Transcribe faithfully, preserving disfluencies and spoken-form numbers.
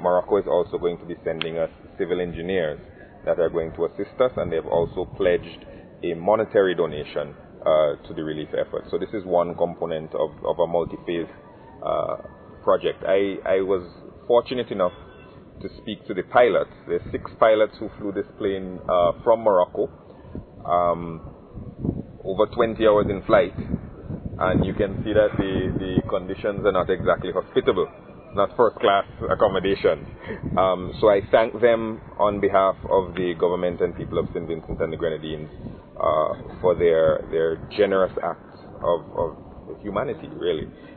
Morocco is also going to be sending us civil engineers that are going to assist us, and they've also pledged a monetary donation uh, to the relief effort. So this is one component of, of a multi-phase uh, project. I, I was fortunate enough to speak to the pilots. There's six pilots who flew this plane uh, from Morocco, um, over twenty hours in flight, and you can see that the, the conditions are not exactly hospitable, not first class accommodation. Um, so I thank them on behalf of the government and people of Saint Vincent and the Grenadines uh, for their, their generous acts of, of humanity, really.